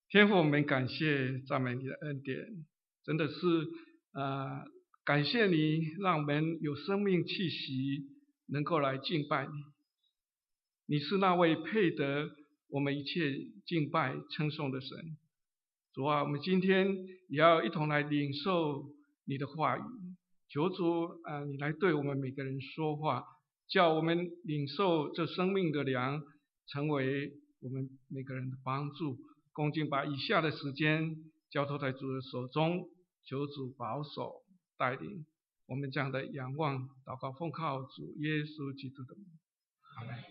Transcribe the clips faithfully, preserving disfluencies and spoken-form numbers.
天父，我们感谢赞美你的恩典，真的是呃感谢你，让我们有生命气息，能够来敬拜你。你是那位配得我们一切敬拜称颂的神。主啊，我们今天也要一同来领受你的话语，求主啊、呃，你来对我们每个人说话，叫我们领受这生命的粮，成为我们每个人的帮助。恭敬把以下的时间交托在主的手中，求主保守带领我们这样的仰望祷告，奉靠主耶稣基督的名，阿们。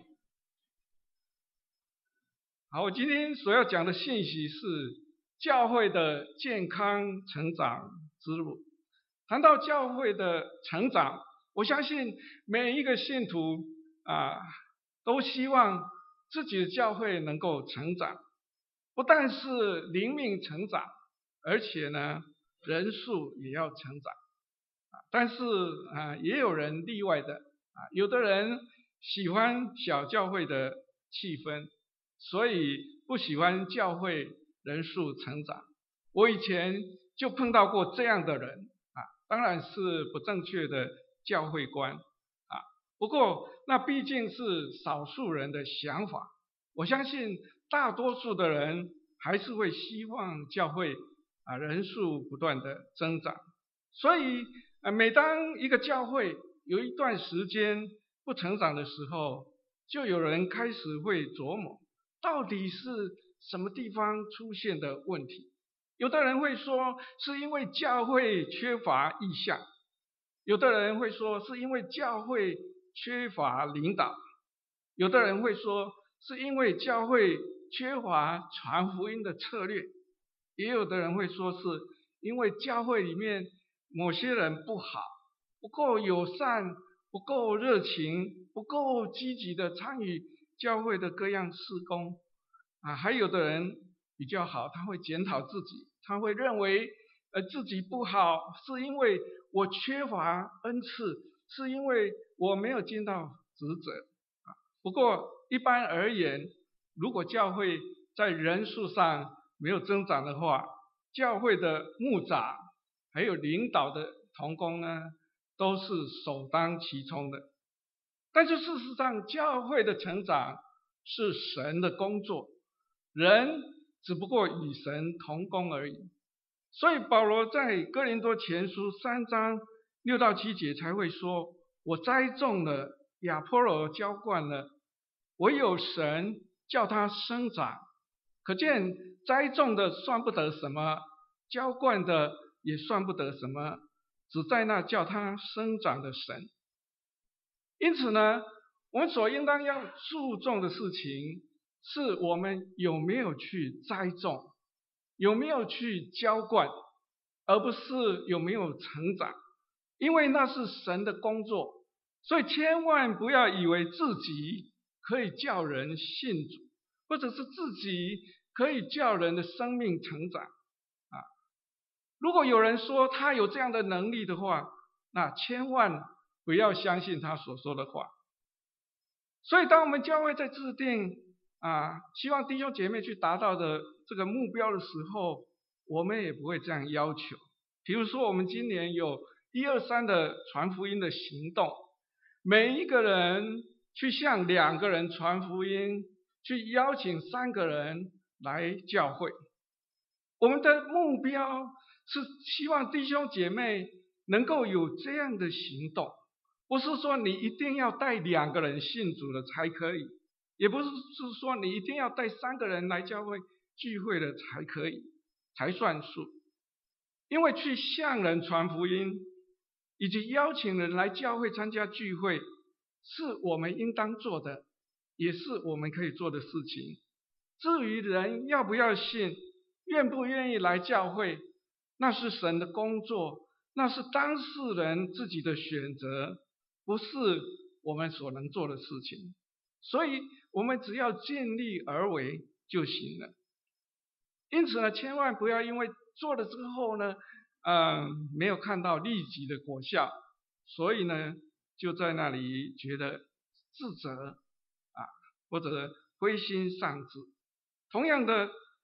好，我今天所要讲的信息是教会的健康成长之路。谈到教会的成长，我相信每一个信徒啊，都希望自己的教会能够成长。不但是灵命成长，而且呢，人数也要成长。但是啊，也有人例外的啊，有的人喜欢小教会的气氛，所以不喜欢教会人数成长。我以前就碰到过这样的人啊，当然是不正确的教会观啊。不过那毕竟是少数人的想法，我相信大多数的人还是会希望教会啊人数不断的增长。所以啊，每当一个教会有一段时间不成长的时候，就有人开始会琢磨，到底是什么地方出现的问题。有的人会说是因为教会缺乏意向，有的人会说是因为教会缺乏领导，有的人会说是因为教会缺乏传福音的策略，也有的人会说是因为教会里面某些人不好，不够友善，不够热情，不够积极的参与教会的各样事工啊。还有的人比较好，他会检讨自己，他会认为呃自己不好是因为我缺乏恩赐，是因为我没有尽到职责啊。不过一般而言，如果教会在人数上没有增长的话，教会的牧长还有领导的同工呢，都是首当其冲的。但是事实上，教会的成长是神的工作，人只不过与神同工而已。所以保罗在哥林多前书三章六到七节才会说，我栽种了，亚波罗浇灌了，唯有神叫他生长。可见栽种的算不得什么，浇灌的也算不得什么，只在那叫他生长的神。因此呢，我们所应当要注重的事情，是我们有没有去栽种，有没有去浇灌，而不是有没有成长。因为那是神的工作，所以千万不要以为自己可以叫人信主，或者是自己可以叫人的生命成长啊。如果有人说他有这样的能力的话，那千万不要相信他所说的话。所以当我们教会在制定啊，希望弟兄姐妹去达到的这个目标的时候，我们也不会这样要求。比如说我们今年有一二三的传福音的行动，每一个人去向两个人传福音，去邀请三个人来教会。我们的目标是希望弟兄姐妹能够有这样的行动，不是说你一定要带两个人信主了才可以，也不是是说你一定要带三个人来教会聚会了才可以，才算数。因为去向人传福音，以及邀请人来教会参加聚会，是我们应当做的，也是我们可以做的事情。至于人要不要信，愿不愿意来教会，那是神的工作，那是当事人自己的选择，不是我们所能做的事情。所以我们只要尽力而为就行了。因此呢，千万不要因为做了之后呢，嗯，没有看到立即的果效，所以呢，就在那里觉得自责啊，或者灰心丧志。同样的，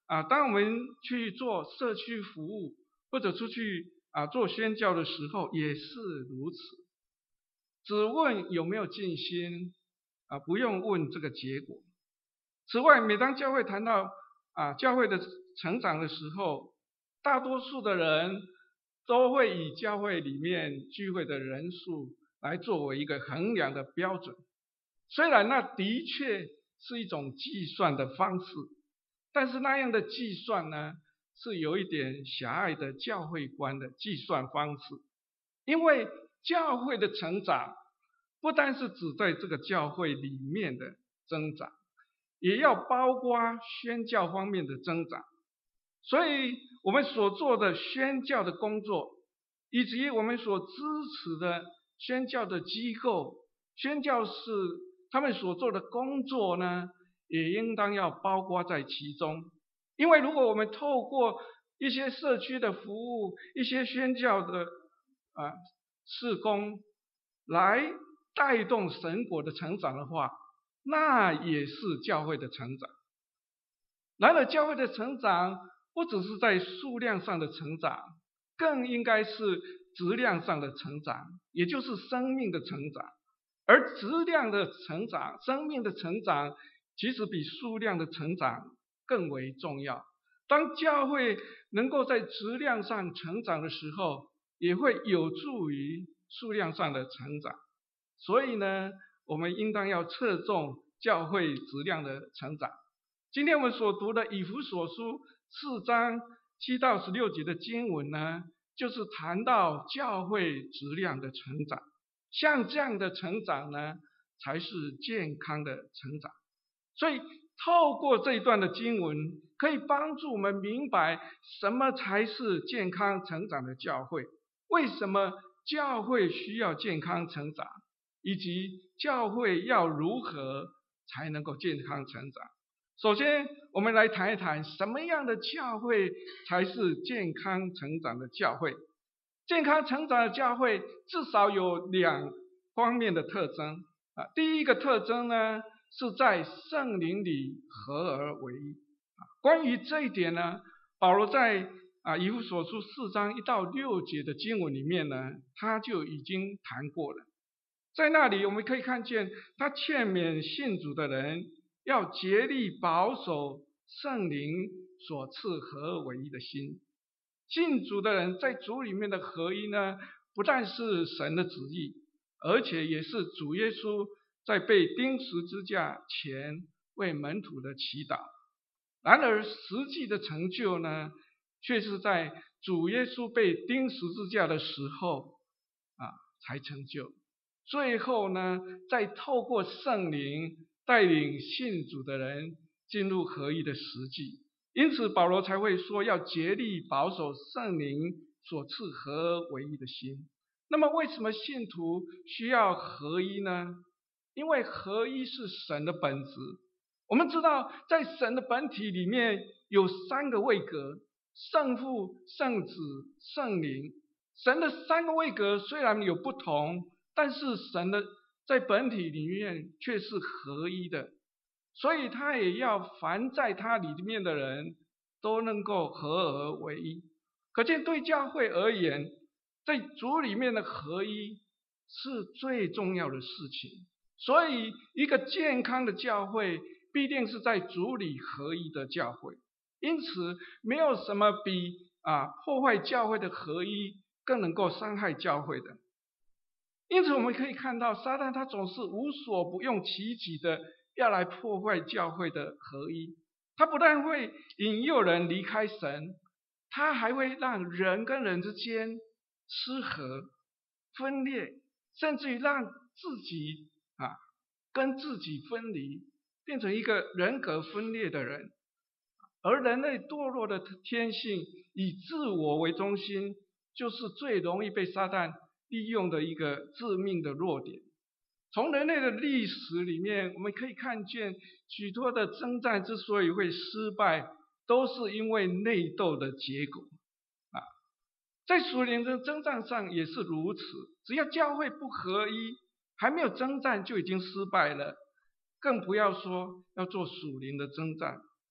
啊，当我们去做社区服务或者出去啊做宣教的时候，也是如此。只问有没有尽心啊，不用问这个结果。此外，每当教会谈到啊教会的成长的时候，大多数的人都会以教会里面聚会的人数来作为一个衡量的标准。虽然那的确是一种计算的方式，但是那样的计算呢，是有一点狭隘的教会观的计算方式。因为教会的成长不单是指在这个教会里面的增长，也要包括宣教方面的增长。所以我们所做的宣教的工作，以及我们所支持的宣教的机构、宣教士他们所做的工作呢，也应当要包括在其中。因为如果我们透过一些社区的服务、一些宣教的啊事工来带动神国的成长的话，那也是教会的成长。然而教会的成长不只是在数量上的成长，更应该是质量上的成长，也就是生命的成长。而质量的成长、生命的成长，其实比数量的成长更为重要。当教会能够在质量上成长的时候，也会有助于数量上的成长。所以呢，我们应当要侧重教会质量的成长。今天我们所读的以弗所书四章七到十六节的经文呢，就是谈到教会质量的成长。像这样的成长呢，才是健康的成长。所以透过这一段的经文，可以帮助我们明白什么才是健康成长的教会，为什么教会需要健康成长，以及教会要如何才能够健康成长。首先我们来谈一谈什么样的教会才是健康成长的教会。健康成长的教会至少有两方面的特征啊。第一个特征呢，是在圣灵里合而为一啊。关于这一点呢，保罗在啊以弗所书四章一到六节的经文里面呢，他就已经谈过了。在那里我们可以看见，他劝勉信主的人要竭力保守圣灵所赐合而为一的心。信主的人在主里面的合一呢，不但是神的旨意，而且也是主耶稣在被钉十字架前为门徒的祈祷。然而实际的成就呢，却是在主耶稣被钉十字架的时候啊才成就。最后呢，再透过圣灵带领信主的人进入合一的实际。因此保罗才会说要竭力保守圣灵所赐合而为一的心。那么为什么信徒需要合一呢？因为合一是神的本质。我们知道在神的本体里面有三个位格，圣父、圣子、圣灵。神的三个位格虽然有不同，但是神的在本体里面却是合一的。所以他也要凡在他里面的人都能够合而为一。可见对教会而言，在主里面的合一是最重要的事情。所以一个健康的教会必定是在主里合一的教会。因此没有什么比啊破坏教会的合一更能够伤害教会的。因此我们可以看到，撒旦他总是无所不用其极的要来破坏教会的合一。他不但会引诱人离开神，他还会让人跟人之间失和、分裂，甚至于让自己啊跟自己分离，变成一个人格分裂的人。而人类堕落的天性以自我为中心，就是最容易被撒旦利用的一个致命的弱点。从人类的历史里面，我们可以看见许多的征战之所以会失败，都是因为内斗的结果啊。在属灵的征战上也是如此，只要教会不合一，还没有征战就已经失败了，更不要说要做属灵的征战。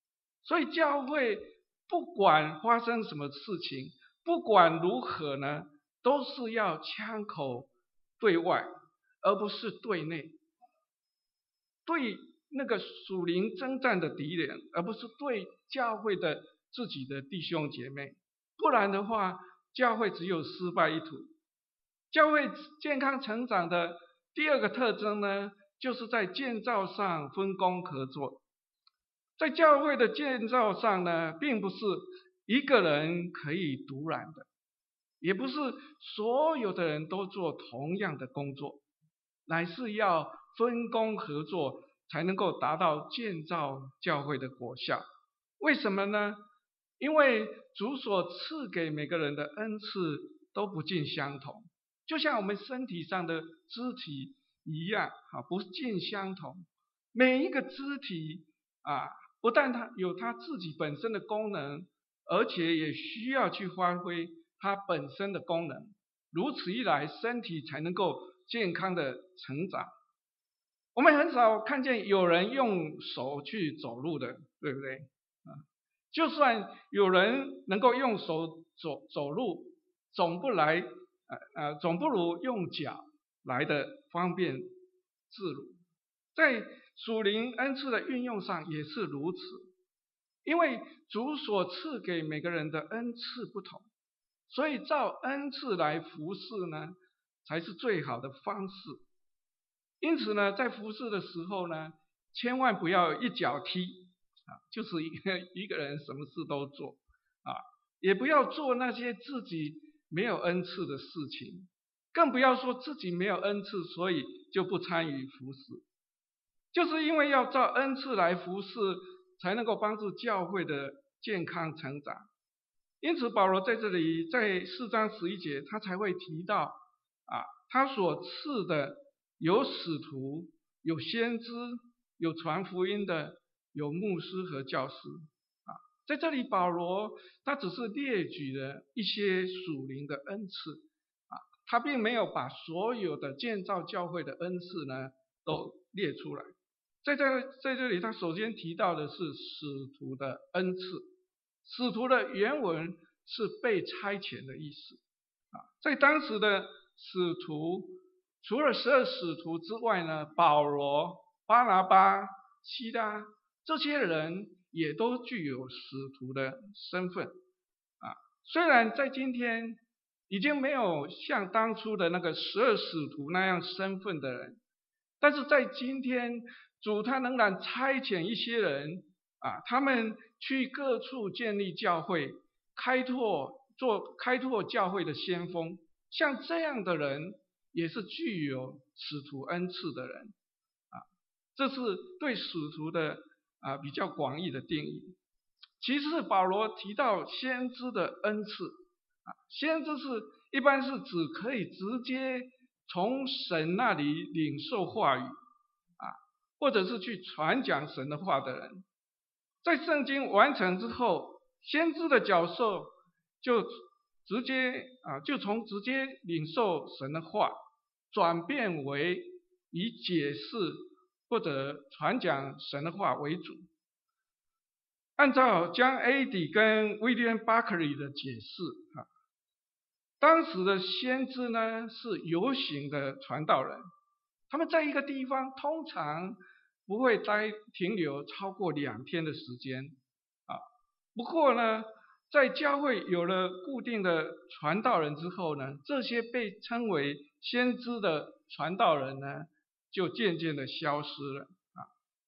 所以教会不管发生什么事情，不管如何呢，都是要枪口对外，而不是对内，对那个属灵征战的敌人，而不是对教会的自己的弟兄姐妹。不然的话，教会只有失败一途。教会健康成长的第二个特征呢，就是在建造上分工合作。在教会的建造上呢，并不是一个人可以独揽的，也不是所有的人都做同样的工作，乃是要分工合作，才能够达到建造教会的果效。为什么呢？因为主所赐给每个人的恩赐都不尽相同，就像我们身体上的肢体一样，不尽相同。每一个肢体啊，不但它有它自己本身的功能，而且也需要去发挥它本身的功能。如此一来，身体才能够健康的成长。我们很少看见有人用手去走路的，对不对？啊，就算有人能够用手走走路，总不来，呃呃，总不如用脚来的方便自如。在属灵恩赐的运用上也是如此，因为主所赐给每个人的恩赐不同，所以照恩赐来服侍呢，才是最好的方式。因此呢，在服侍的时候呢，千万不要一脚踢啊，就是一个一个人什么事都做啊，也不要做那些自己没有恩赐的事情，更不要说自己没有恩赐，所以就不参与服侍。就是因为要照恩赐来服侍，才能够帮助教会的健康成长。因此保罗在这里在四章十一节，他才会提到啊，他所赐的有使徒，有先知，有传福音的，有牧师和教师啊。在这里保罗他只是列举了一些属灵的恩赐啊，他并没有把所有的建造教会的恩赐呢都列出来。在这在这里他首先提到的是使徒的恩赐。使徒的原文是被差遣的意思啊，在当时的使徒，除了十二使徒之外呢，保罗、巴拿巴、西拉这些人也都具有使徒的身份啊。虽然在今天已经没有像当初的那个十二使徒那样身份的人，但是在今天主他仍然差遣一些人啊，他们去各处建立教会，开拓做开拓教会的先锋。像这样的人也是具有使徒恩赐的人啊，这是对使徒的啊比较广义的定义。其次保罗提到先知的恩赐啊，先知是一般是指可以直接从神那里领受话语啊，或者是去传讲神的话的人。在圣经完成之后，先知的角色就直接啊，就从直接领受神的话，转变为以解释或者传讲神的话为主。按照江 A D 跟威廉巴克利的解释啊，当时的先知呢是游行的传道人，他们在一个地方通常不会待停留超过两天的时间啊。不过呢，在教会有了固定的传道人之后呢，这些被称为先知的传道人呢，就渐渐的消失了啊。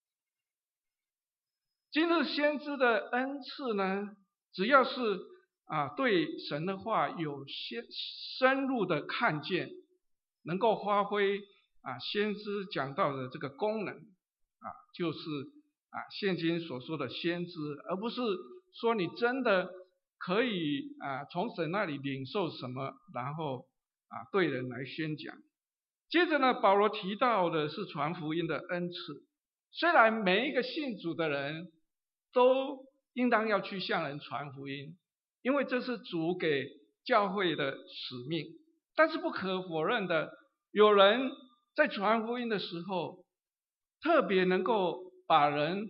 今日先知的恩赐呢，只要是啊对神的话有些深入的看见，能够发挥啊先知讲道的这个功能啊，就是啊现今所说的先知，而不是说你真的可以啊从神那里领受什么，然后啊对人来宣讲。接着呢，保罗提到的是传福音的恩赐。虽然每一个信主的人都应当要去向人传福音，因为这是主给教会的使命，但是不可否认的，有人在传福音的时候特别能够把人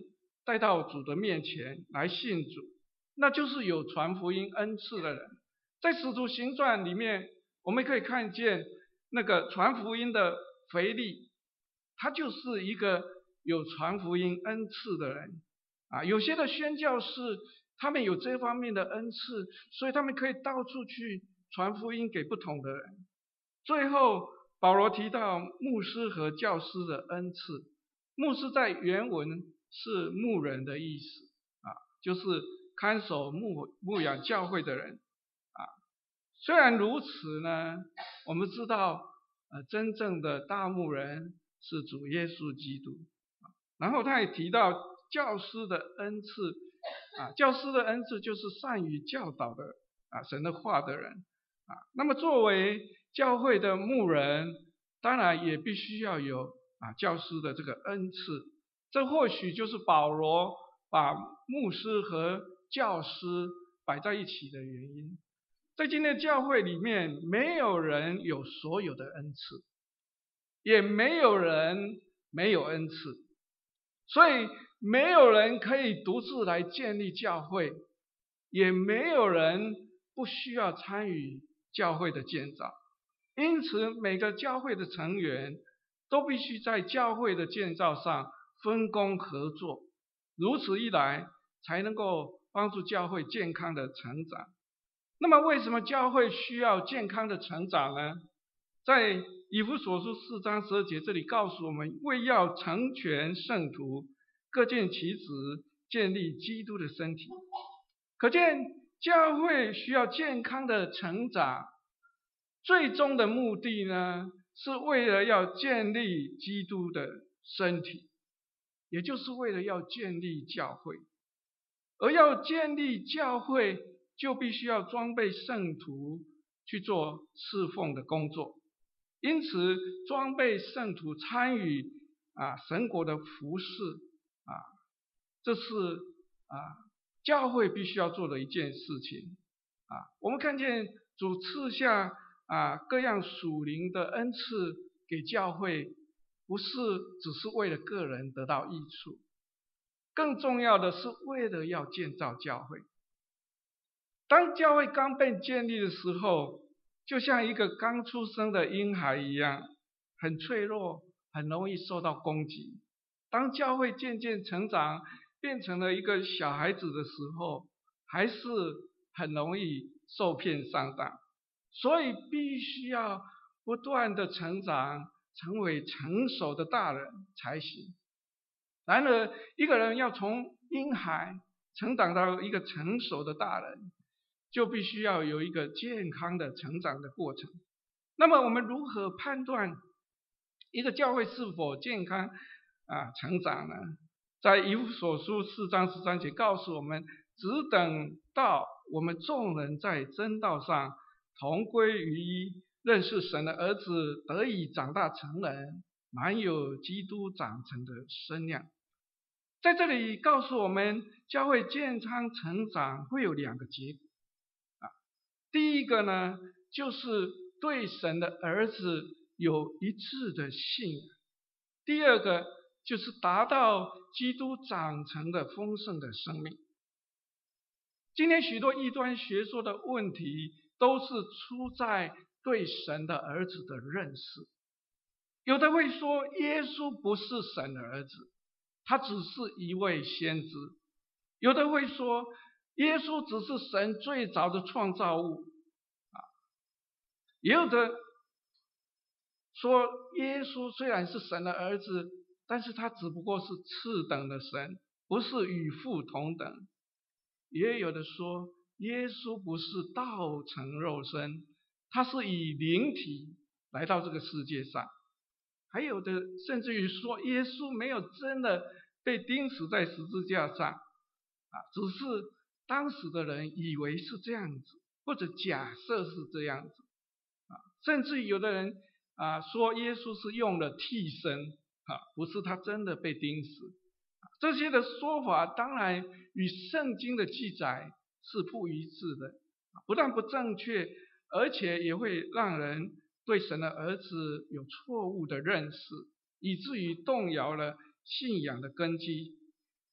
带到主的面前来信主，那就是有传福音恩赐的人。在使徒行传里面，我们可以看见那个传福音的腓利，他就是一个有传福音恩赐的人啊。有些的宣教士，他们有这方面的恩赐，所以他们可以到处去传福音给不同的人。最后保罗提到牧师和教师的恩赐，牧师在原文是牧人的意思啊，就是看守牧牧养教会的人啊。虽然如此呢，我们知道呃真正的大牧人是主耶稣基督啊。然后他也提到教师的恩赐啊，教师的恩赐就是善于教导的啊神的话的人啊。那么作为教会的牧人，当然也必须要有啊教师的这个恩赐。这或许就是保罗把牧师和教师摆在一起的原因。在今天教会里面，没有人有所有的恩赐，也没有人没有恩赐，所以没有人可以独自来建立教会，也没有人不需要参与教会的建造。因此每个教会的成员都必须在教会的建造上分工合作，如此一来才能够帮助教会健康的成长。那么为什么教会需要健康的成长呢？在以弗所书四章十二节这里告诉我们，为要成全圣徒，各尽其职，建立基督的身体。可见教会需要健康的成长，最终的目的呢，是为了要建立基督的身体，也就是为了要建立教会。而要建立教会，就必须要装备圣徒去做侍奉的工作。因此装备圣徒参与啊神国的服事啊，这是啊教会必须要做的一件事情啊。我们看见主赐下啊各样属灵的恩赐给教会，不是只是为了个人得到益处，更重要的是为了要建造教会。当教会刚被建立的时候，就像一个刚出生的婴孩一样，很脆弱，很容易受到攻击。当教会渐渐成长，变成了一个小孩子的时候，还是很容易受骗上当。所以必须要不断的成长，成为成熟的大人才行。然而一个人要从婴孩成长到一个成熟的大人，就必须要有一个健康的成长的过程。那么我们如何判断一个教会是否健康啊成长呢？在以弗所书四章十三节告诉我们，只等到我们众人在真道上同归于一，认识神的儿子，得以长大成人，满有基督长成的身量。在这里告诉我们，教会健康成长会有两个结果啊。第一个呢，就是对神的儿子有一致的信仰；第二个就是达到基督长成的丰盛的生命。今天许多异端学说的问题，都是出在对神的儿子的认识。有的会说，耶稣不是神的儿子，他只是一位先知。有的会说，耶稣只是神最早的创造物啊。也有的说，耶稣虽然是神的儿子，但是他只不过是次等的神，不是与父同等。也有的说，耶稣不是道成肉身，他是以灵体来到这个世界上。还有的甚至于说，耶稣没有真的被钉死在十字架上啊，只是当时的人以为是这样子，或者假设是这样子啊。甚至有的人啊说耶稣是用了替身啊，不是他真的被钉死。这些的说法当然与圣经的记载是不一致的，不但不正确，而且也会让人对神的儿子有错误的认识，以至于动摇了信仰的根基。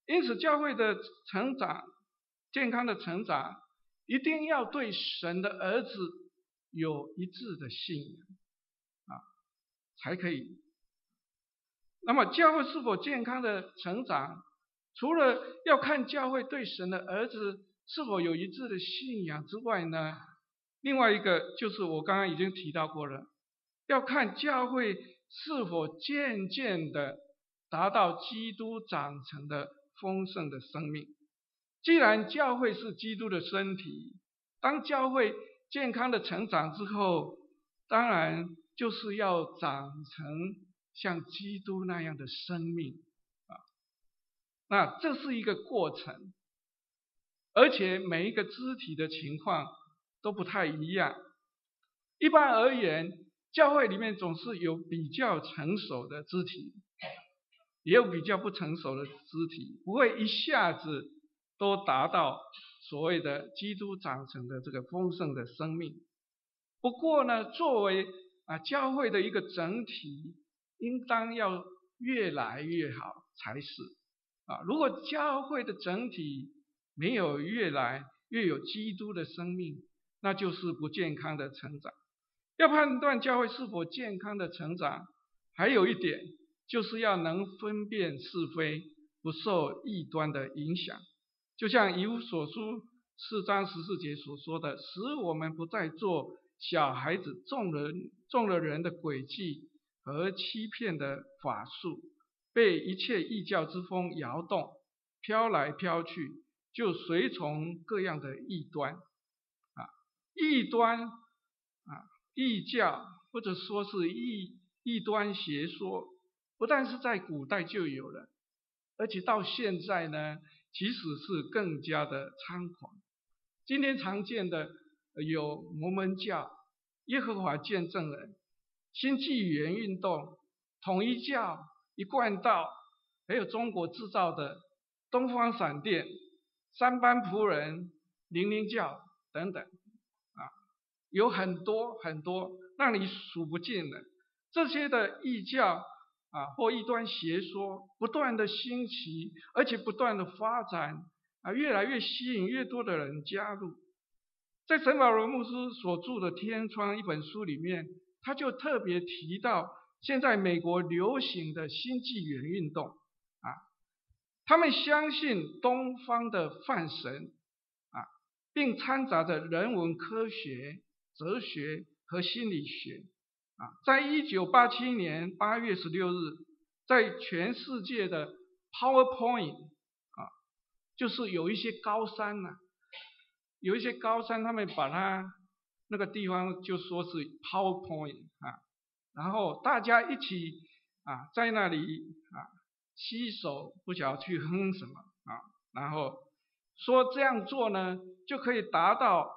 因此教会的成长，健康的成长，一定要对神的儿子有一致的信仰啊，才可以。那么教会是否健康的成长，除了要看教会对神的儿子是否有一致的信仰之外呢，另外一个就是我刚刚已经提到过了，要看教会是否渐渐的达到基督长成的丰盛的生命。既然教会是基督的身体，当教会健康的成长之后，当然就是要长成像基督那样的生命啊。那这是一个过程，而且每一个肢体的情况都不太一样。一般而言，教会里面总是有比较成熟的肢体，也有比较不成熟的肢体，不会一下子都达到所谓的基督长成的这个丰盛的生命。不过呢，作为啊教会的一个整体，应当要越来越好才是啊。如果教会的整体没有越来越有基督的生命，那就是不健康的成长。要判断教会是否健康的成长，还有一点就是要能分辨是非，不受异端的影响。就像以弗所书四章十四节所说的，使我们不再做小孩子中了中了人的诡计和欺骗的法术，被一切异教之风摇动，飘来飘去，就随从各样的异端啊，异端啊，异教或者说是异异端邪说，不但是在古代就有了，而且到现在呢，其实是更加的猖狂。今天常见的有摩门教、耶和华见证人、新纪元运动、统一教、一贯道，还有中国制造的东方闪电、三班仆人、灵灵教等等啊，有很多很多让你数不尽的这些的异教啊或异端邪说不断的兴起，而且不断的发展啊，越来越吸引越多的人加入。在陈保罗牧师所著的《天窗》一本书里面，他就特别提到现在美国流行的新纪元运动啊，他们相信东方的泛神啊，并掺杂着人文科学、哲学和心理学啊。在一九八七年八月十六日，在全世界的 PowerPoint 啊，就是有一些高山呢、啊，有一些高山，他们把它那个地方就说是 PowerPoint 啊，然后大家一起啊在那里啊洗手，不晓得去哼什么啊，然后说这样做呢就可以达到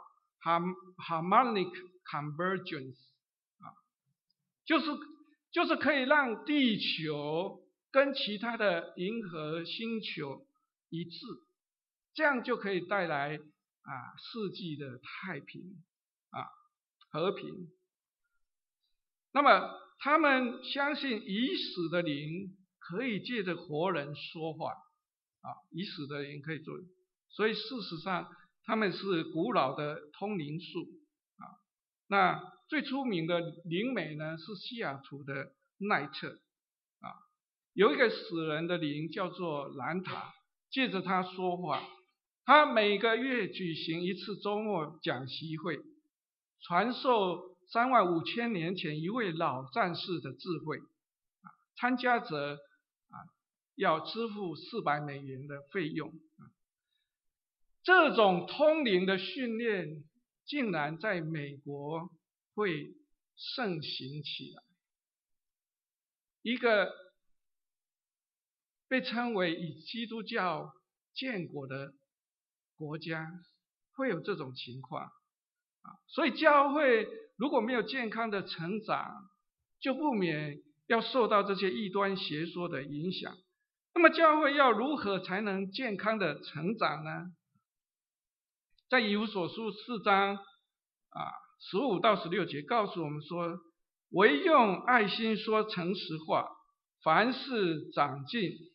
harmonic convergence 啊，就是就是可以让地球跟其他的银河星球一致，这样就可以带来啊世纪的太平啊和平。那么他们相信已死的灵可以借着活人说话啊，已死的灵可以做，所以事实上他们是古老的通灵术啊。那最出名的灵媒呢是西雅图的奈特啊，有一个死人的灵叫做兰塔，借着他说话。他每个月举行一次周末讲习会，传授三万五千年前一位老战士的智慧啊，参加者啊要支付四百美元的费用啊。这种通灵的训练竟然在美国会盛行起来，一个被称为以基督教建国的国家会有这种情况啊，所以教会如果没有健康的成长，就不免要受到这些异端邪说的影响。那么教会要如何才能健康的成长呢？在以弗所书四章啊十五到十六节告诉我们说，唯用爱心说诚实话，凡事长进，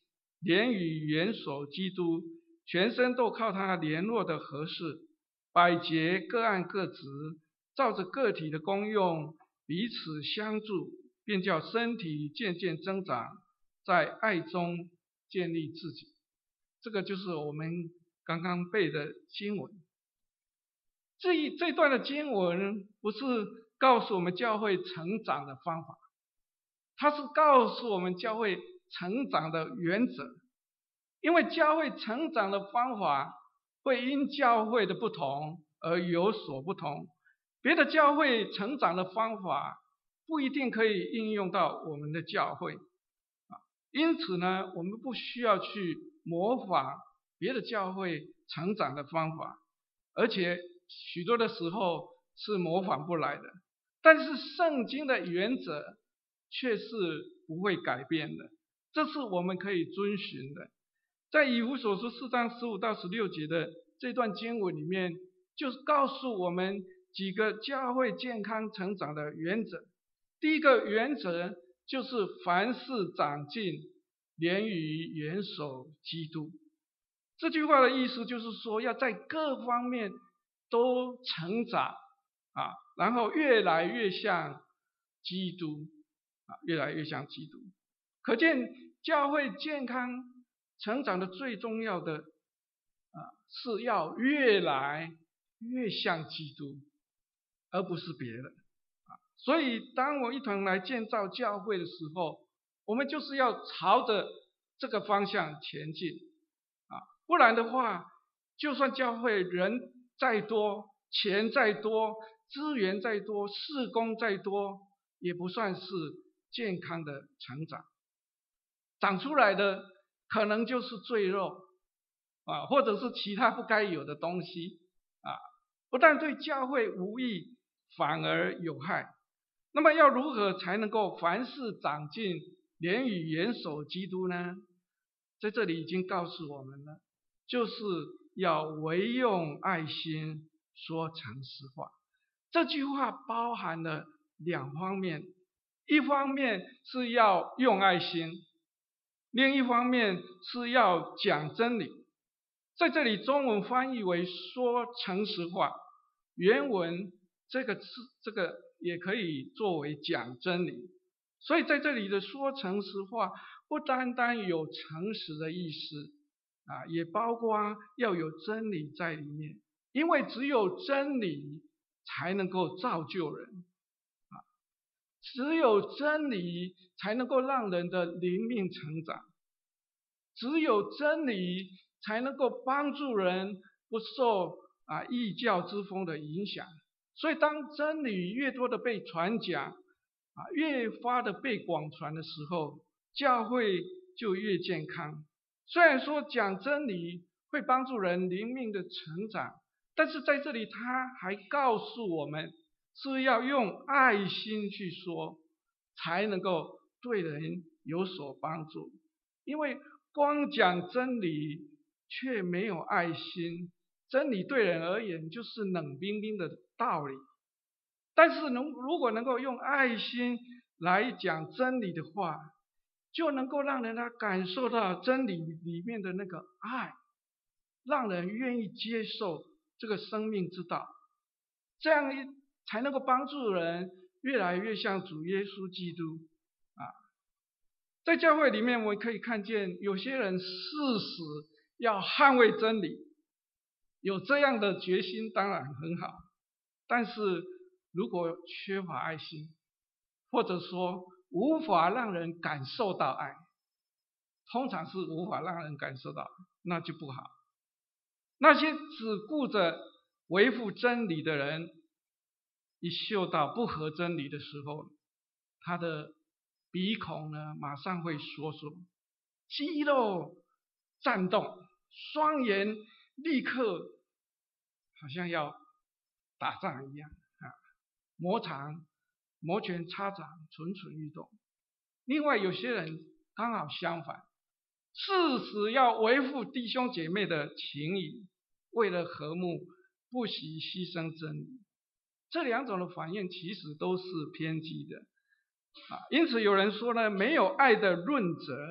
连与元首基督，全身都靠他联络的合适，百节各按各职，照着个体的功用彼此相助，便叫身体渐渐增长，在爱中建立自己。这个就是我们刚刚背的经文。这一这段的经文不是告诉我们教会成长的方法，它是告诉我们教会成长的原则。因为教会成长的方法会因教会的不同而有所不同，别的教会成长的方法不一定可以应用到我们的教会。因此呢，我们不需要去模仿别的教会成长的方法，而且许多的时候是模仿不来的。但是圣经的原则却是不会改变的，这是我们可以遵循的。在以弗所书四章十五到十六节的这段经文里面，就是告诉我们几个教会健康成长的原则。第一个原则就是凡事长进，连于元首基督。这句话的意思就是说，要在各方面都成长啊，然后越来越像基督啊，越来越像基督。可见教会健康成长的最重要的啊，是要越来越像基督，而不是别的啊。所以当我一同来建造教会的时候，我们就是要朝着这个方向前进啊，不然的话，就算教会人再多，钱再多，资源再多，事工再多，也不算是健康的成长。长出来的可能就是赘肉啊，或者是其他不该有的东西啊，不但对教会无益，反而有害。那么要如何才能够凡事长进，连于元首基督呢？在这里已经告诉我们了，就是要唯用爱心说诚实话。这句话包含了两方面，一方面是要用爱心，另一方面是要讲真理。在这里中文翻译为说诚实话，原文这个字这个也可以作为讲真理。所以在这里的说诚实话，不单单有诚实的意思啊，也包括要有真理在里面。因为只有真理才能够造就人啊，只有真理才能够让人的灵命成长，只有真理才能够帮助人不受啊异教之风的影响。所以当真理越多的被传讲啊，越发的被广传的时候，教会就越健康。虽然说讲真理会帮助人灵命的成长，但是在这里他还告诉我们，是要用爱心去说，才能够对人有所帮助。因为光讲真理却没有爱心，真理对人而言就是冷冰冰的道理。但是能如果能够用爱心来讲真理的话，就能够让人家感受到真理里面的那个爱，让人愿意接受这个生命之道，这样一才能够帮助人越来越像主耶稣基督啊。在教会里面，我们可以看见有些人誓死要捍卫真理，有这样的决心当然很好，但是如果缺乏爱心，或者说无法让人感受到爱，通常是无法让人感受到，那就不好。那些只顾着维护真理的人，一嗅到不合真理的时候，他的鼻孔呢马上会缩缩，肌肉颤动，双眼立刻好像要打仗一样啊，摩长摩拳擦掌，蠢蠢欲动。另外有些人刚好相反，誓死要维护弟兄姐妹的情谊，为了和睦不惜牺牲真理。这两种的反应其实都是偏激的啊。因此有人说呢，没有爱的论者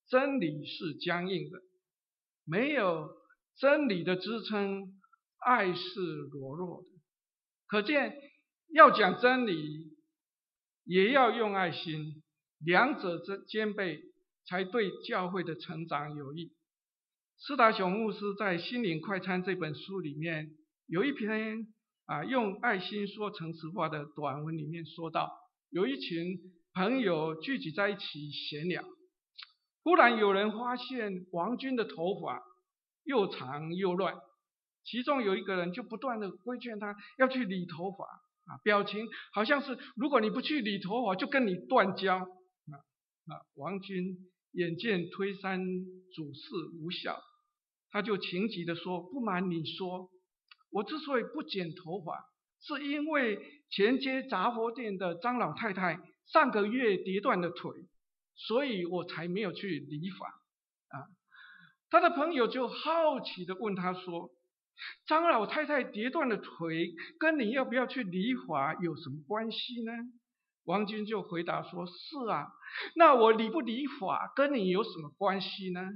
真理是僵硬的，没有真理的支撑，爱是软弱的。可见要讲真理，也要用爱心，两者兼备，才对教会的成长有益。施达雄牧师在《心灵快餐》这本书里面有一篇啊用爱心说诚实话的短文，里面说到，有一群朋友聚集在一起闲聊，忽然有人发现王军的头发又长又乱，其中有一个人就不断的规劝他要去理头发啊，表情好像是如果你不去理头发就跟你断交啊啊！王军眼见推三阻四无效，他就情急地说：不瞒你说，我之所以不剪头发，是因为前街杂货店的张老太太上个月跌断了腿，所以我才没有去理发啊。他的朋友就好奇地问他说：张老太太跌断了腿，跟你要不要去理发有什么关系呢？王军就回答说：是啊，那我理不理发跟你有什么关系呢？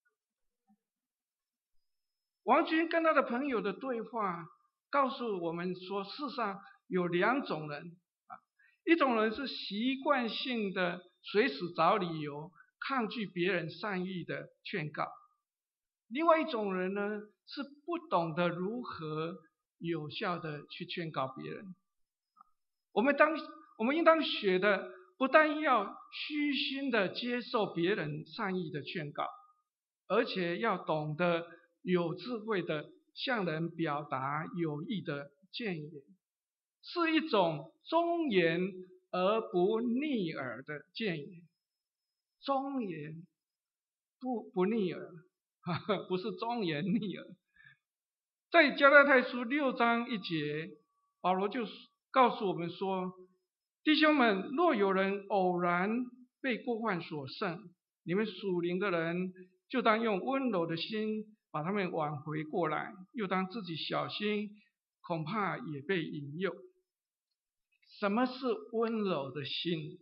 王军跟他的朋友的对话告诉我们说，世上有两种人啊，一种人是习惯性的随时找理由抗拒别人善意的劝告，另外一种人呢是不懂得如何有效的去劝告别人。我们当我们应当学的，不但要虚心的接受别人善意的劝告，而且要懂得有智慧的向人表达有益的建言，是一种忠言而不逆耳的建言。忠言不不逆耳，不是忠言逆耳。在加拉太书六章一节，保罗就告诉我们说：弟兄们，若有人偶然被过犯所胜，你们属灵的人就当用温柔的心把他们挽回过来，又当自己小心，恐怕也被引诱。什么是温柔的心？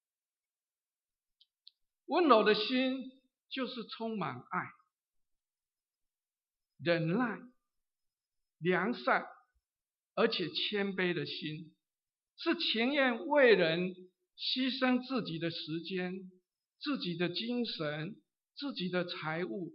温柔的心就是充满爱、忍耐、良善，而且谦卑的心，是情愿为人牺牲自己的时间、自己的精神、自己的财物，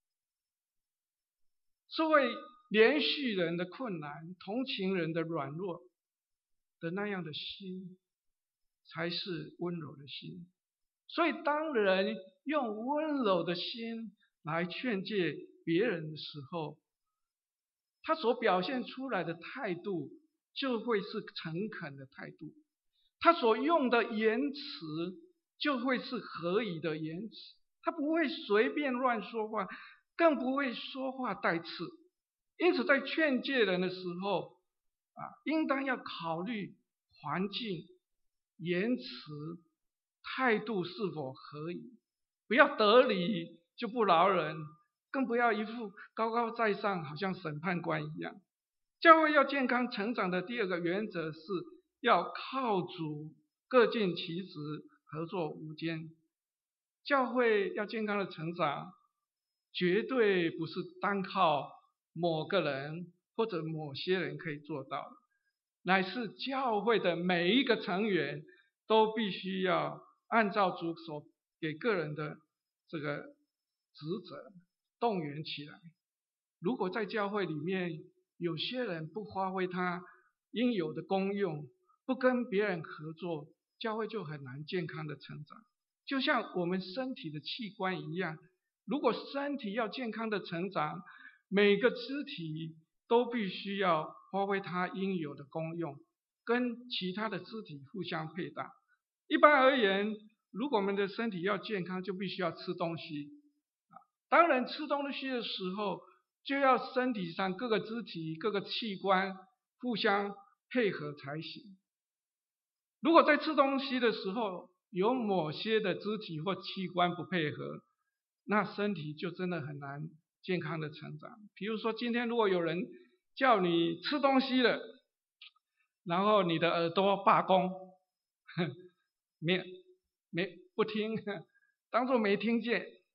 是为怜恤人的困难、同情人的软弱的那样的心，才是温柔的心。所以当人用温柔的心来劝诫别人的时候，他所表现出来的态度就会是诚恳的态度，他所用的言辞就会是合宜的言辞，他不会随便乱说话，更不会说话带刺。因此在劝诫人的时候啊，应当要考虑环境、言辞、态度是否合宜，不要得理就不饶人，更不要一副高高在上，好像审判官一样。教会要健康成长的第二个原则是要靠主，各尽其职，合作无间。教会要健康的成长，绝对不是单靠某个人或者某些人可以做到的，乃是教会的每一个成员都必须要按照主所给个人的这个职责动员起来。如果在教会里面有些人不发挥他应有的功用，不跟别人合作，教会就很难健康的成长。就像我们身体的器官一样，如果身体要健康的成长，每个肢体都必须要发挥它应有的功用，跟其他的肢体互相配搭。一般而言，如果我们的身体要健康，就必须要吃东西。当然吃东西的时候，就要身体上各个肢体、各个器官互相配合才行。如果在吃东西的时候，有某些的肢体或器官不配合，那身体就真的很难健康的成长。比如说今天如果有人叫你吃东西了，然后你的耳朵罢工，没没不听，当作没听见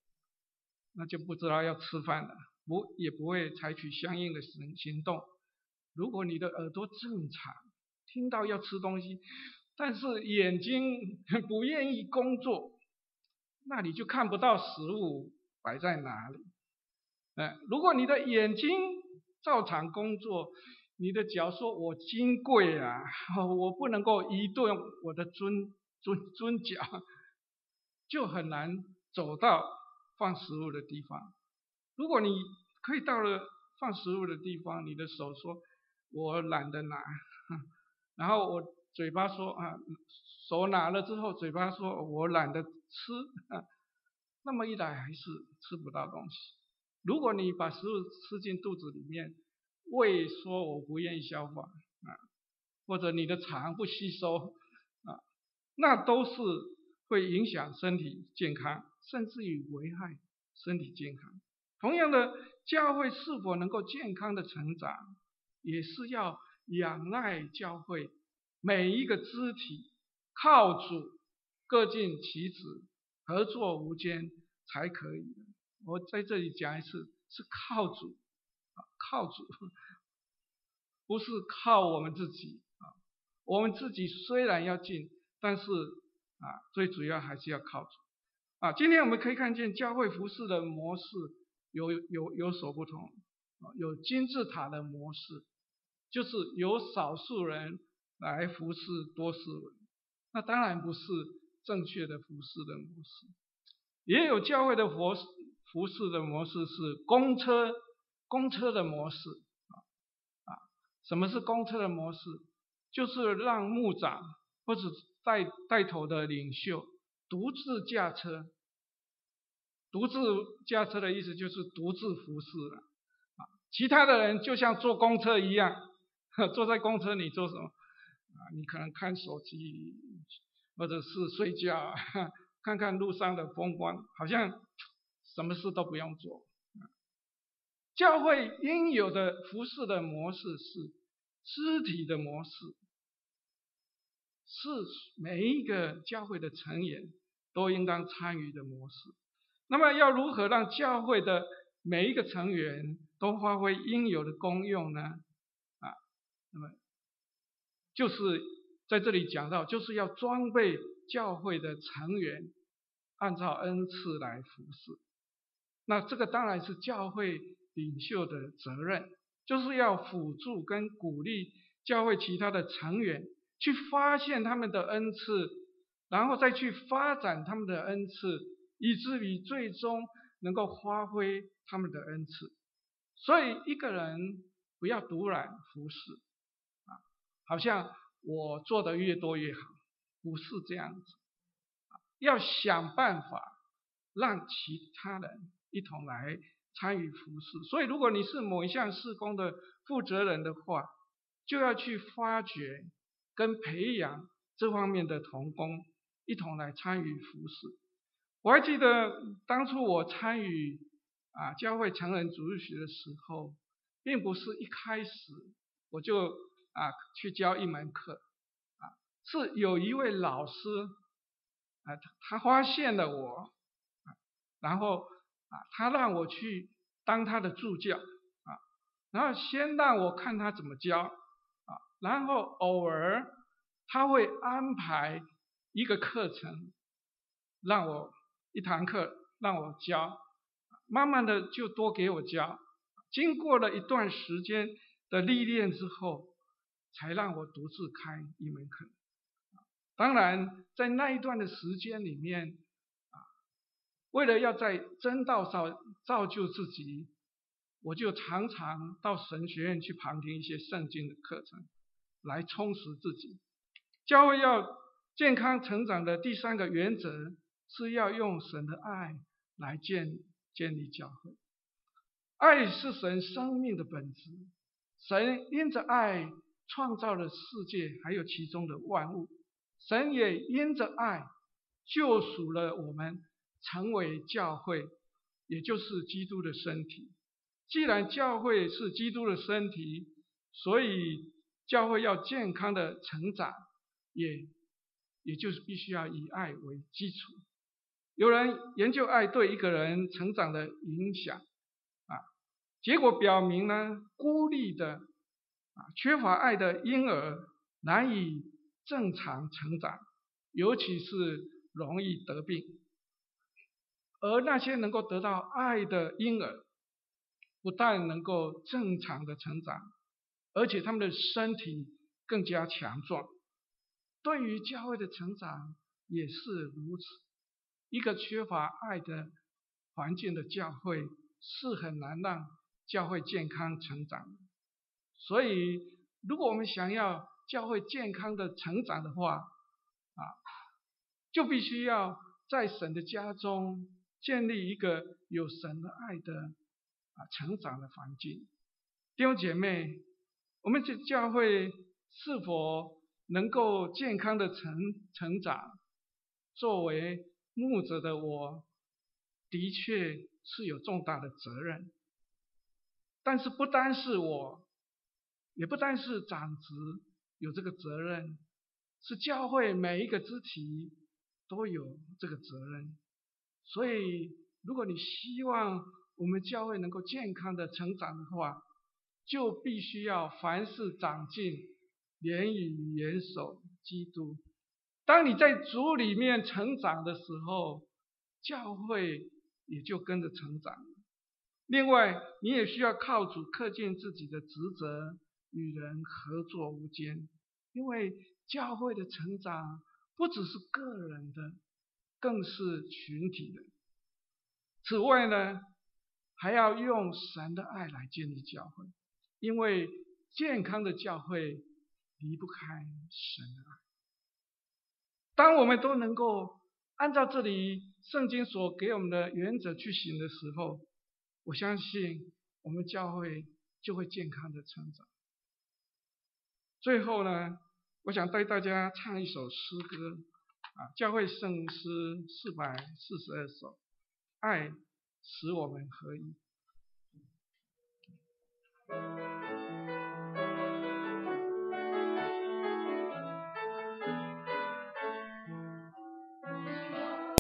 那就不知道要吃饭了，不也不会采取相应的行行动。如果你的耳朵正常，听到要吃东西，但是眼睛不愿意工作，那你就看不到食物摆在哪里。呃，如果你的眼睛照常工作，你的脚说我金贵啊，我不能够移动我的尊尊尊脚，就很难走到放食物的地方。如果你可以到了放食物的地方，你的手说我懒得拿，然后我嘴巴说啊，手拿了之后，嘴巴说我懒得吃，那么一来还是吃不到东西。如果你把食物吃进肚子里面，胃说我不愿意消化啊，或者你的肠不吸收啊，那都是会影响身体健康，甚至于危害身体健康。同样的，教会是否能够健康的成长，也是要仰赖教会每一个肢体靠主各尽其职，合作无间才可以的。我在这里讲一次，是靠主啊，靠主，不是靠我们自己啊。我们自己虽然要尽，但是啊，最主要还是要靠主啊。今天我们可以看见教会服事的模式有有有所不同啊，有金字塔的模式，就是由少数人来服事多数人，那当然不是正确的服事的模式。也有教会的服服事的模式是公车公车的模式啊啊，什么是公车的模式？就是让牧长或者带带头的领袖独自驾车，独自驾车的意思就是独自服事了啊，其他的人就像坐公车一样，坐在公车你做什么啊？你可能看手机，或者是睡觉，看看路上的风光，好像什么事都不用做。教会应有的服事的模式是肢体的模式，是每一个教会的成员都应当参与的模式。那么要如何让教会的每一个成员都发挥应有的功用呢？啊，那么就是在这里讲到，就是要装备教会的成员，按照恩赐来服事。那这个当然是教会领袖的责任，就是要辅助跟鼓励教会其他的成员去发现他们的恩赐，然后再去发展他们的恩赐，以至于最终能够发挥他们的恩赐。所以一个人不要独揽服事啊，好像我做的越多越好，不是这样子，要想办法让其他人一同来参与服事。所以如果你是某一项事工的负责人的话，就要去发掘跟培养这方面的同工，一同来参与服事。我还记得当初我参与啊教会成人主日学的时候，并不是一开始我就啊去教一门课啊，是有一位老师啊，他发现了我啊，然后啊他让我去当他的助教啊，然后先让我看他怎么教啊，然后偶尔他会安排一个课程让我一堂课让我教，慢慢的就多给我教，经过了一段时间的历练之后，才让我独自开一门课。当然在那一段的时间里面啊，为了要在真道上造就自己，我就常常到神学院去旁听一些圣经的课程，来充实自己。教会要健康成长的第三个原则，是要用神的爱来建建立教会。爱是神生命的本质，神因着爱创造了世界，还有其中的万物。神也因着爱救赎了我们，成为教会，也就是基督的身体。既然教会是基督的身体，所以教会要健康的成长，也也就是必须要以爱为基础。 有人研究爱对一个人成长的影响啊，结果表明呢，孤立的啊缺乏爱的婴儿难以正常成长，尤其是容易得病。而那些能够得到爱的婴儿，不但能够正常的成长，而且他们的身体更加强壮。对于教会的成长也是如此。一个缺乏爱的环境的教会是很难让教会健康成长的。所以，如果我们想要教会健康的成长的话，啊，就必须要在神的家中建立一个有神的爱的啊成长的环境。弟兄姐妹，我们这教会是否能够健康的成成长，作为牧者的我，的确是有重大的责任。但是不单是我，也不单是长职有这个责任，是教会每一个肢体都有这个责任。所以，如果你希望我们教会能够健康的成长的话，就必须要凡事长进，联与元首基督。当你在主里面成长的时候，教会也就跟着成长。另外，你也需要靠主恪尽自己的职责，与人合作无间。因为教会的成长不只是个人的，更是群体的。此外呢，还要用神的爱来建立教会，因为健康的教会离不开神的爱。当我们都能够按照这里圣经所给我们的原则去行的时候，我相信我们教会就会健康的成长。最后呢，我想带大家唱一首诗歌啊，教会圣诗四百四十二首，爱使我们合一。